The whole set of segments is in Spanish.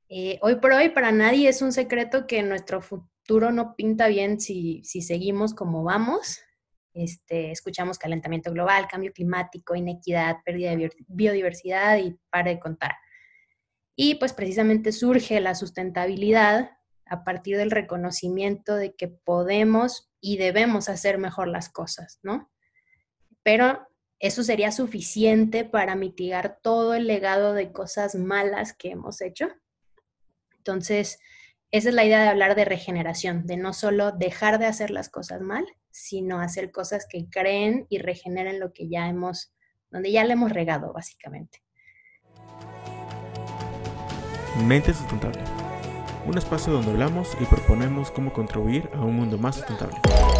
Hoy por hoy para nadie es un secreto que nuestro futuro no pinta bien si seguimos como vamos. Escuchamos calentamiento global, cambio climático, inequidad, pérdida de biodiversidad y para de contar. Y pues precisamente surge la sustentabilidad a partir del reconocimiento de que podemos y debemos hacer mejor las cosas, ¿no? Pero eso sería suficiente para mitigar todo el legado de cosas malas que hemos hecho. Entonces, esa es la idea de hablar de regeneración, de no solo dejar de hacer las cosas mal, sino hacer cosas que creen y regeneren lo que ya hemos, donde ya le hemos regado, básicamente. Mente Sustentable, un espacio donde hablamos y proponemos cómo contribuir a un mundo más sustentable.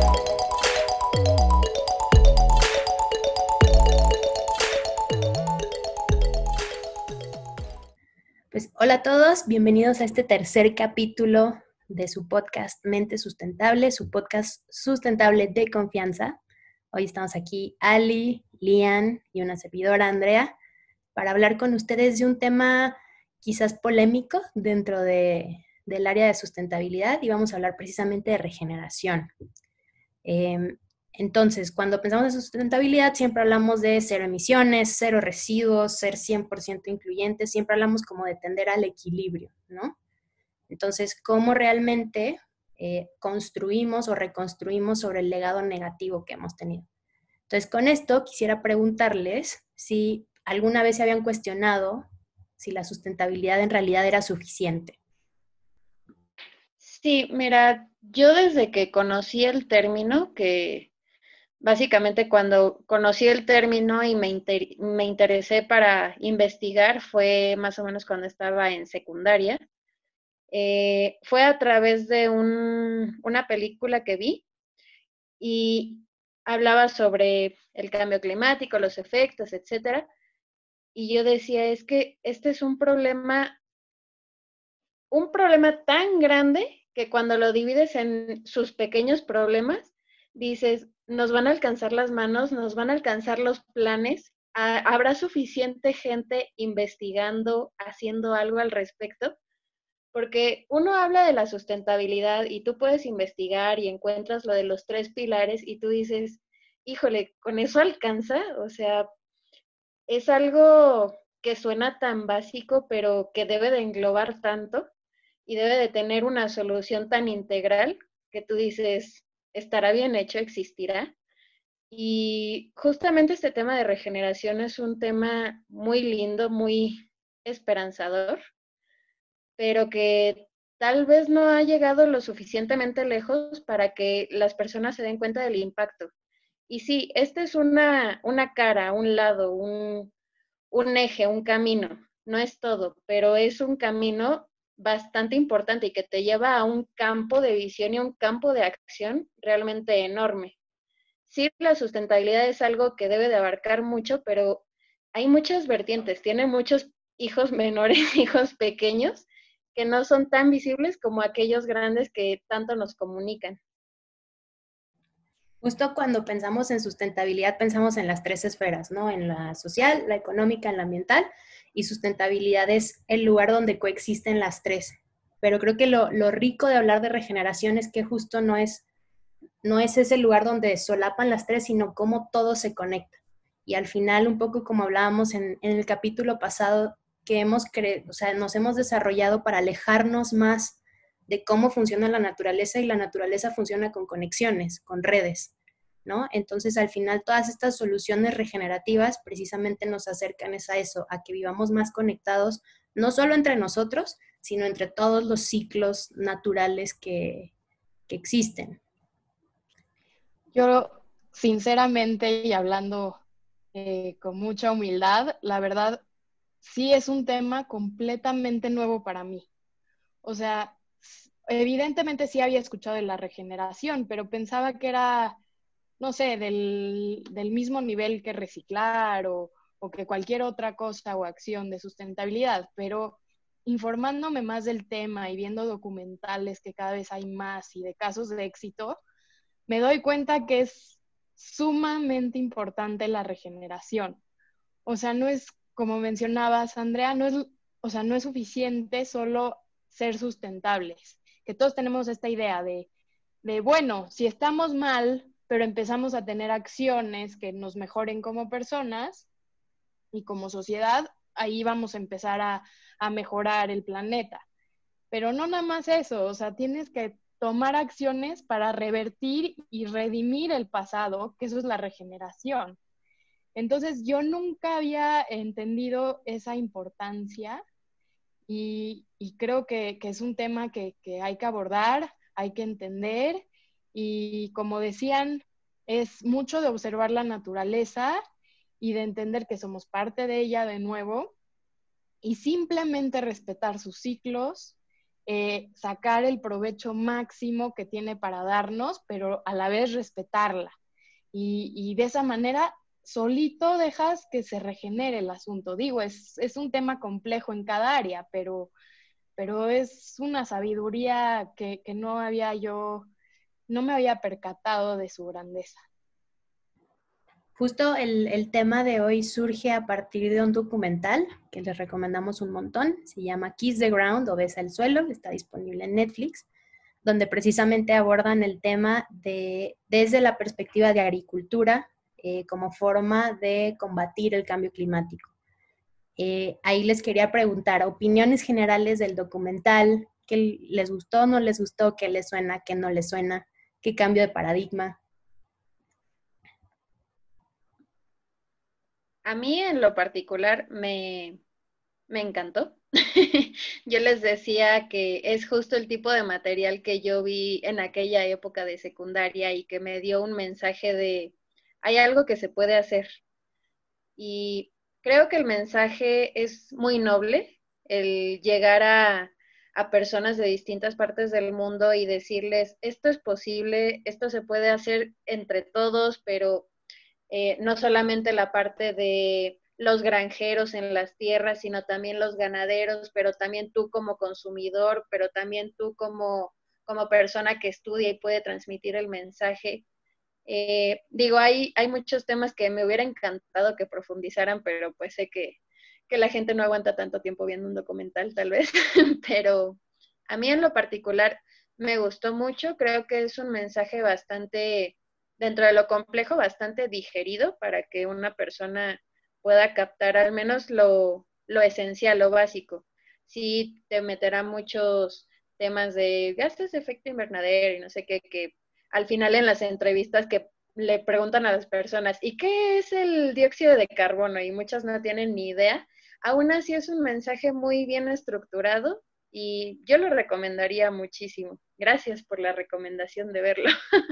Pues hola a todos, bienvenidos a este tercer capítulo de su podcast Mente Sustentable, su podcast sustentable de confianza. Hoy estamos aquí Ali, Lian y una servidora, Andrea, para hablar con ustedes de un tema quizás polémico dentro del área de sustentabilidad y vamos a hablar precisamente de regeneración. Entonces, cuando pensamos en sustentabilidad, siempre hablamos de cero emisiones, cero residuos, ser 100% incluyentes, siempre hablamos como de tender al equilibrio, ¿no? Entonces, ¿cómo realmente construimos o reconstruimos sobre el legado negativo que hemos tenido? Entonces, con esto quisiera preguntarles si alguna vez se habían cuestionado si la sustentabilidad en realidad era suficiente. Sí, mira, yo desde que conocí el término, que básicamente cuando conocí el término y me interesé para investigar, fue más o menos cuando estaba en secundaria. Fue a través de una película que vi y hablaba sobre el cambio climático, los efectos, etcétera. Y yo decía, es que este es un problema tan grande que cuando lo divides en sus pequeños problemas, dices, nos van a alcanzar las manos, nos van a alcanzar los planes, habrá suficiente gente investigando, haciendo algo al respecto, porque uno habla de la sustentabilidad y tú puedes investigar y encuentras lo de los 3 pilares y tú dices, híjole, ¿con eso alcanza? O sea, es algo que suena tan básico, pero que debe de englobar tanto y debe de tener una solución tan integral que tú dices, estará bien hecho, existirá. Y justamente este tema de regeneración es un tema muy lindo, muy esperanzador, pero que tal vez no ha llegado lo suficientemente lejos para que las personas se den cuenta del impacto. Y sí, este es una cara, un lado, un eje, un camino. No es todo, pero es un camino bastante importante y que te lleva a un campo de visión y un campo de acción realmente enorme. Sí, la sustentabilidad es algo que debe de abarcar mucho, pero hay muchas vertientes. Tiene muchos hijos menores, hijos pequeños, que no son tan visibles como aquellos grandes que tanto nos comunican. Justo cuando pensamos en sustentabilidad, pensamos en las tres esferas, ¿no? En la social, la económica, en la ambiental, y sustentabilidad es el lugar donde coexisten las tres. Pero creo que lo rico de hablar de regeneración es que justo no es ese lugar donde solapan las tres, sino cómo todo se conecta. Y al final, un poco como hablábamos en el capítulo pasado, que o sea, nos hemos desarrollado para alejarnos más de cómo funciona la naturaleza y la naturaleza funciona con conexiones, con redes, ¿no? Entonces, al final, todas estas soluciones regenerativas precisamente nos acercan a eso, a que vivamos más conectados, no solo entre nosotros, sino entre todos los ciclos naturales que existen. Yo, sinceramente y hablando con mucha humildad, la verdad, sí es un tema completamente nuevo para mí. O sea, evidentemente sí había escuchado de la regeneración, pero pensaba que era, no sé, del mismo nivel que reciclar o que cualquier otra cosa o acción de sustentabilidad, pero informándome más del tema y viendo documentales que cada vez hay más y de casos de éxito, me doy cuenta que es sumamente importante la regeneración. O sea, no es, como mencionabas, Andrea, no es, o sea, no es suficiente solo ser sustentables, que todos tenemos esta idea bueno, si estamos mal, pero empezamos a tener acciones que nos mejoren como personas y como sociedad, ahí vamos a empezar a mejorar el planeta. Pero no nada más eso, o sea, tienes que tomar acciones para revertir y redimir el pasado, que eso es la regeneración. Entonces, yo nunca había entendido esa importancia y creo que es un tema que hay que abordar, hay que entender y como decían, es mucho de observar la naturaleza y de entender que somos parte de ella de nuevo y simplemente respetar sus ciclos, sacar el provecho máximo que tiene para darnos, pero a la vez respetarla. Y de esa manera solito dejas que se regenere el asunto. Digo, es un tema complejo en cada área, pero es una sabiduría que no me había percatado de su grandeza. Justo el tema de hoy surge a partir de un documental que les recomendamos un montón. Se llama Kiss the Ground o Besa el Suelo, está disponible en Netflix, donde precisamente abordan el tema desde la perspectiva de agricultura como forma de combatir el cambio climático. Ahí les quería preguntar, opiniones generales del documental, ¿qué les gustó, no les gustó, qué les suena, qué no les suena, qué cambio de paradigma? A mí en lo particular me encantó. Yo les decía que es justo el tipo de material que yo vi en aquella época de secundaria y que me dio un mensaje de hay algo que se puede hacer. Y creo que el mensaje es muy noble, el llegar a personas de distintas partes del mundo y decirles, esto es posible, esto se puede hacer entre todos, pero no solamente la parte de los granjeros en las tierras, sino también los ganaderos, pero también tú como consumidor, pero también tú como persona que estudia y puede transmitir el mensaje. Digo, hay muchos temas que me hubiera encantado que profundizaran, pero pues sé que la gente no aguanta tanto tiempo viendo un documental, tal vez, pero a mí en lo particular me gustó mucho, creo que es un mensaje bastante, dentro de lo complejo, bastante digerido para que una persona pueda captar al menos lo esencial, lo básico. Sí te meterá muchos temas de gases de efecto invernadero y no sé qué, que al final en las entrevistas que le preguntan a las personas, ¿y qué es el dióxido de carbono? Y muchas no tienen ni idea. Aún así es un mensaje muy bien estructurado y yo lo recomendaría muchísimo. Gracias por la recomendación de verlo.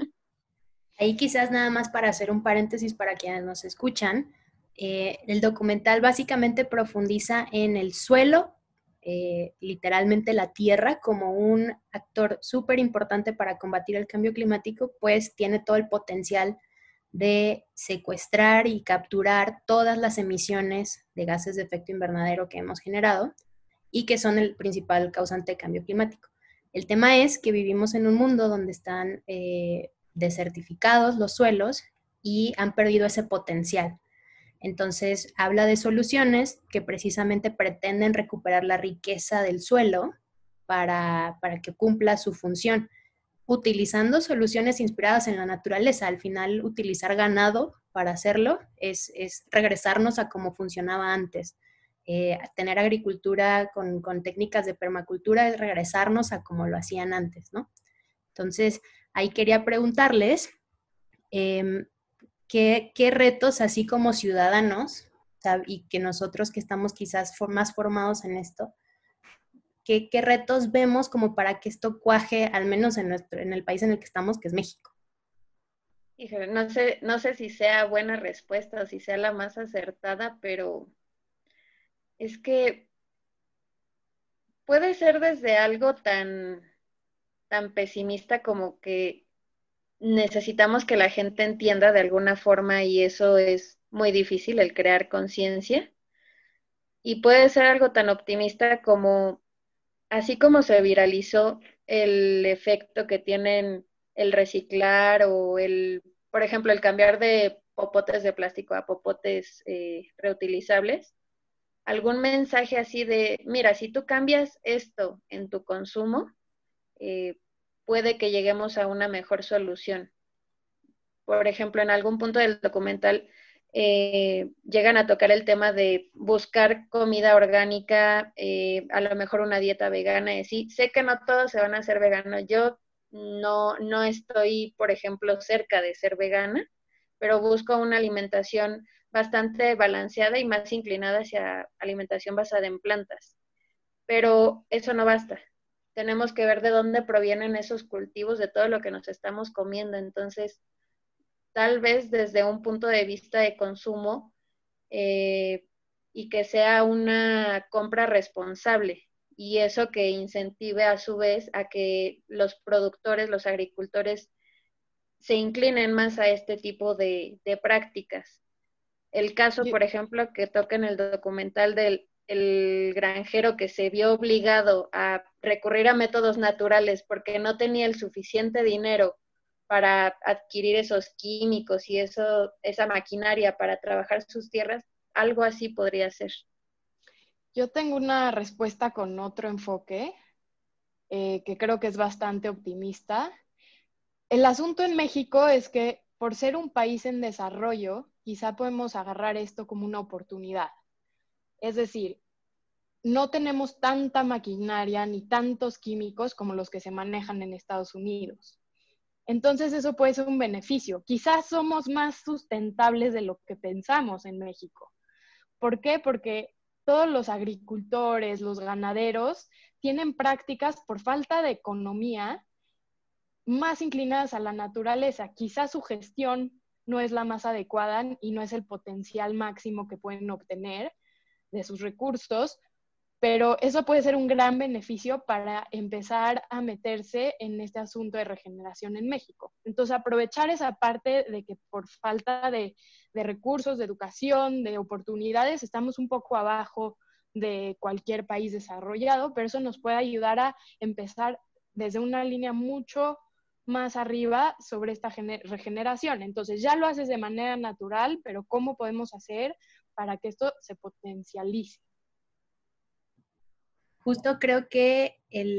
Ahí quizás nada más para hacer un paréntesis para quienes nos escuchan, el documental básicamente profundiza en el suelo, literalmente la tierra, como un actor súper importante para combatir el cambio climático, pues tiene todo el potencial de secuestrar y capturar todas las emisiones de gases de efecto invernadero que hemos generado y que son el principal causante de cambio climático. El tema es que vivimos en un mundo donde están desertificados los suelos y han perdido ese potencial. Entonces, habla de soluciones que precisamente pretenden recuperar la riqueza del suelo para que cumpla su función, utilizando soluciones inspiradas en la naturaleza. Al final, utilizar ganado para hacerlo es regresarnos a cómo funcionaba antes. Tener agricultura con técnicas de permacultura es regresarnos a como lo hacían antes, ¿no? Entonces, ahí quería preguntarles qué retos, así como ciudadanos, y que nosotros que estamos quizás más formados en esto, qué retos vemos como para que esto cuaje, al menos en el país en el que estamos, que es México. Híjole, no sé si sea buena respuesta o si sea la más acertada, pero es que puede ser desde algo tan pesimista como que necesitamos que la gente entienda de alguna forma y eso es muy difícil, el crear conciencia. Y puede ser algo tan optimista como, así como se viralizó el efecto que tienen el reciclar o por ejemplo, el cambiar de popotes de plástico a popotes reutilizables, algún mensaje así de, mira, si tú cambias esto en tu consumo, puede que lleguemos a una mejor solución. Por ejemplo, en algún punto del documental llegan a tocar el tema de buscar comida orgánica, a lo mejor una dieta vegana y así. Sé que no todos se van a hacer veganos. Yo no estoy, por ejemplo, cerca de ser vegana, pero busco una alimentación bastante balanceada y más inclinada hacia alimentación basada en plantas. Pero eso no basta. Tenemos que ver de dónde provienen esos cultivos, de todo lo que nos estamos comiendo. Entonces, tal vez desde un punto de vista de consumo y que sea una compra responsable y eso que incentive a su vez a que los productores, los agricultores se inclinen más a este tipo de prácticas. El caso, por ejemplo, que toca en el documental del el granjero que se vio obligado a recurrir a métodos naturales porque no tenía el suficiente dinero para adquirir esos químicos y esa maquinaria para trabajar sus tierras, algo así podría ser. Yo tengo una respuesta con otro enfoque que creo que es bastante optimista. El asunto en México es que por ser un país en desarrollo, quizá podemos agarrar esto como una oportunidad. Es decir, no tenemos tanta maquinaria ni tantos químicos como los que se manejan en Estados Unidos. Entonces eso puede ser un beneficio. Quizás somos más sustentables de lo que pensamos en México. ¿Por qué? Porque todos los agricultores, los ganaderos, tienen prácticas por falta de economía más inclinadas a la naturaleza. Quizás su gestión no es la más adecuada y no es el potencial máximo que pueden obtener de sus recursos, pero eso puede ser un gran beneficio para empezar a meterse en este asunto de regeneración en México. Entonces, aprovechar esa parte de que por falta de recursos, de educación, de oportunidades, estamos un poco abajo de cualquier país desarrollado, pero eso nos puede ayudar a empezar desde una línea mucho más arriba sobre esta regeneración. Entonces, ya lo haces de manera natural, pero ¿cómo podemos hacer para que esto se potencialice? Justo creo que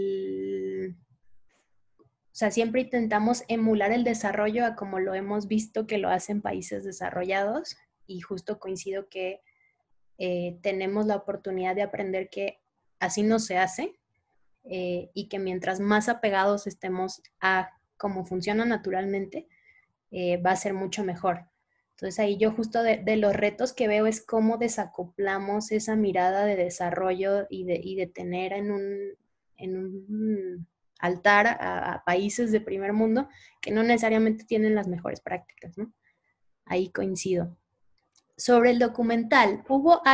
o sea, siempre intentamos emular el desarrollo a como lo hemos visto que lo hacen países desarrollados y justo coincido que tenemos la oportunidad de aprender que así no se hace y que mientras más apegados estemos a cómo funciona naturalmente, va a ser mucho mejor. Entonces ahí yo justo de los retos que veo es cómo desacoplamos esa mirada de desarrollo y de tener en un altar a países de primer mundo que no necesariamente tienen las mejores prácticas, ¿no? Ahí coincido. Sobre el documental, ¿hubo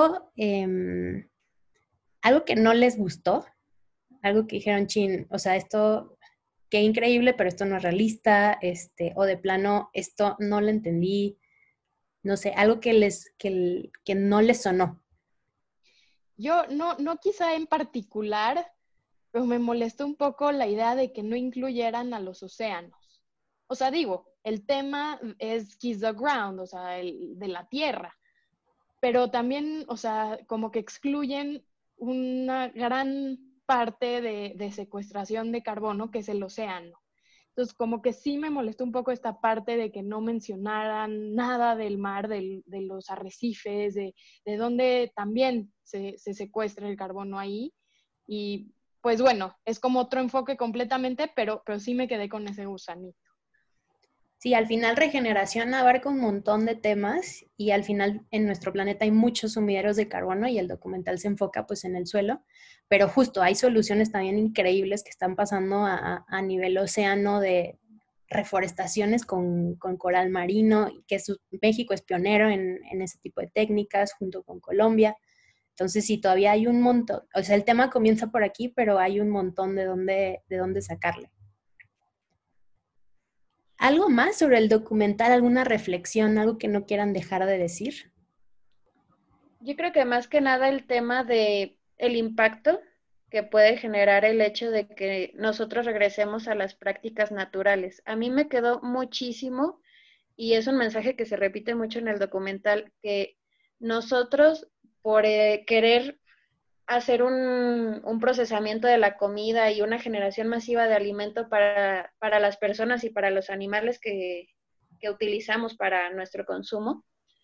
algo que no les gustó? Algo que dijeron, chin, o sea, esto, qué increíble, pero esto no es realista, o de plano, esto no lo entendí, no sé, algo que no les sonó. Yo no quizá en particular, pero me molestó un poco la idea de que no incluyeran a los océanos. O sea, digo, el tema es Kiss the Ground, o sea, de la tierra, pero también, o sea, como que excluyen una gran parte de secuestración de carbono, que es el océano. Entonces, como que sí me molestó un poco esta parte de que no mencionaran nada del mar, de los arrecifes, de dónde también se secuestra el carbono ahí. Y pues bueno, es como otro enfoque completamente, pero sí me quedé con ese gusanito. Sí, al final regeneración abarca un montón de temas y al final en nuestro planeta hay muchos sumideros de carbono y el documental se enfoca pues en el suelo, pero justo hay soluciones también increíbles que están pasando a nivel océano de reforestaciones con coral marino, que México es pionero en ese tipo de técnicas junto con Colombia. Entonces sí, todavía hay un montón, o sea, el tema comienza por aquí, pero hay un montón de dónde sacarle. ¿Algo más sobre el documental? ¿Alguna reflexión? ¿Algo que no quieran dejar de decir? Yo creo que más que nada el tema de el impacto que puede generar el hecho de que nosotros regresemos a las prácticas naturales. A mí me quedó muchísimo y es un mensaje que se repite mucho en el documental, que nosotros por querer hacer un procesamiento de la comida y una generación masiva de alimento para las personas y para los animales que utilizamos para nuestro consumo,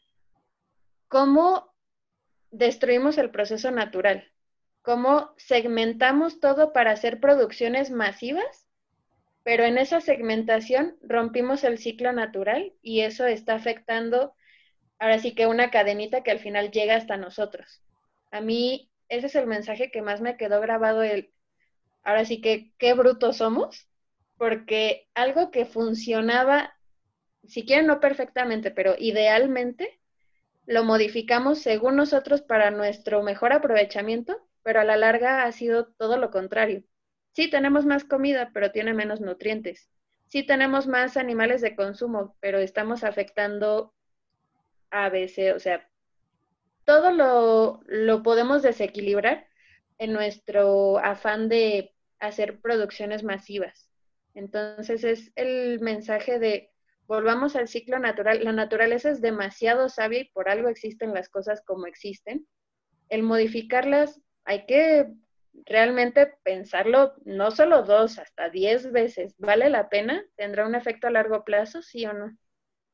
¿cómo destruimos el proceso natural? ¿Cómo segmentamos todo para hacer producciones masivas? Pero en esa segmentación rompimos el ciclo natural y eso está afectando, ahora sí que una cadenita que al final llega hasta nosotros. A mí ese es el mensaje que más me quedó grabado, ahora sí que qué brutos somos, porque algo que funcionaba, si quieren no perfectamente, pero idealmente, lo modificamos según nosotros para nuestro mejor aprovechamiento, pero a la larga ha sido todo lo contrario. Sí tenemos más comida, pero tiene menos nutrientes. Sí tenemos más animales de consumo, pero estamos afectando ABC, o sea, todo lo podemos desequilibrar en nuestro afán de hacer producciones masivas. Entonces es el mensaje de volvamos al ciclo natural. La naturaleza es demasiado sabia y por algo existen las cosas como existen. El modificarlas hay que realmente pensarlo no solo 2, hasta 10 veces. ¿Vale la pena? ¿Tendrá un efecto a largo plazo? ¿Sí o no?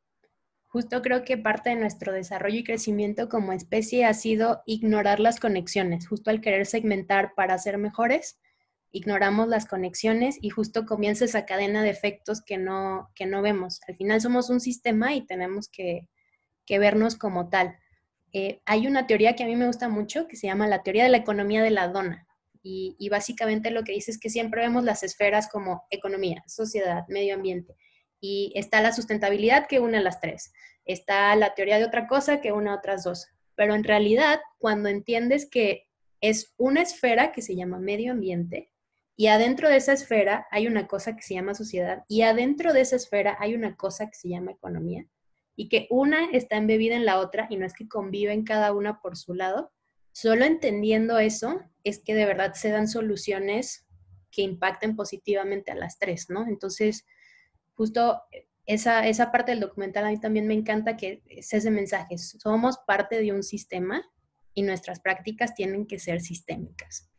Justo creo que parte de nuestro desarrollo y crecimiento como especie ha sido ignorar las conexiones. Justo al querer segmentar para ser mejores, ignoramos las conexiones y justo comienza esa cadena de efectos que no vemos. Al final somos un sistema y tenemos que vernos como tal. Hay una teoría que a mí me gusta mucho que se llama la teoría de la economía de la dona. Y básicamente lo que dice es que siempre vemos las esferas como economía, sociedad, medio ambiente. Y está la sustentabilidad que une a las tres. Está la teoría de otra cosa que une a otras dos. Pero en realidad, cuando entiendes que es una esfera que se llama medio ambiente, y adentro de esa esfera hay una cosa que se llama sociedad, y adentro de esa esfera hay una cosa que se llama economía, y que una está embebida en la otra y no es que conviven cada una por su lado, solo entendiendo eso es que de verdad se dan soluciones que impacten positivamente a las tres, ¿no? Entonces, justo esa parte del documental a mí también me encanta, que es ese mensaje, somos parte de un sistema y nuestras prácticas tienen que ser sistémicas.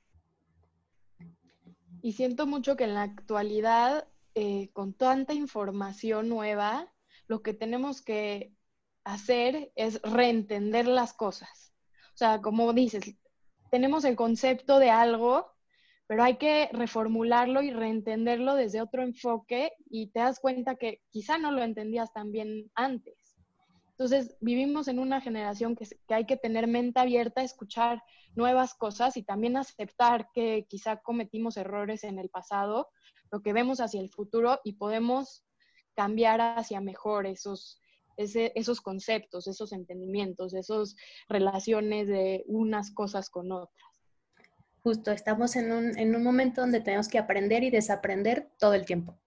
Y siento mucho que en la actualidad, con tanta información nueva, lo que tenemos que hacer es reentender las cosas. O sea, como dices, tenemos el concepto de algo, pero hay que reformularlo y reentenderlo desde otro enfoque y te das cuenta que quizá no lo entendías tan bien antes. Entonces, vivimos en una generación que hay que tener mente abierta a escuchar nuevas cosas y también aceptar que quizá cometimos errores en el pasado, lo que vemos hacia el futuro y podemos cambiar hacia mejor esos conceptos, esos entendimientos, esas relaciones de unas cosas con otras. Justo, estamos en un momento donde tenemos que aprender y desaprender todo el tiempo.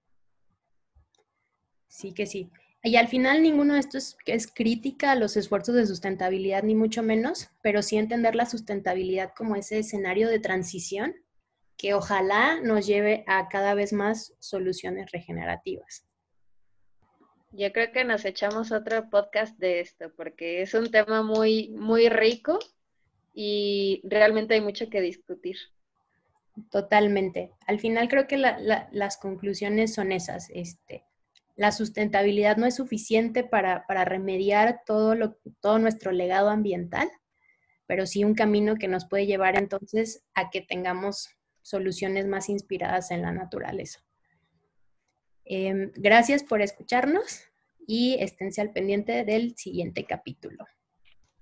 Sí que sí. Y al final ninguno de estos es crítica a los esfuerzos de sustentabilidad, ni mucho menos, pero sí entender la sustentabilidad como ese escenario de transición que ojalá nos lleve a cada vez más soluciones regenerativas. Yo creo que nos echamos otro podcast de esto, porque es un tema muy, muy rico y realmente hay mucho que discutir. Totalmente. Al final creo que las conclusiones son esas. La sustentabilidad no es suficiente para remediar todo nuestro legado ambiental, pero sí un camino que nos puede llevar entonces a que tengamos soluciones más inspiradas en la naturaleza. Gracias por escucharnos y esténse al pendiente del siguiente capítulo.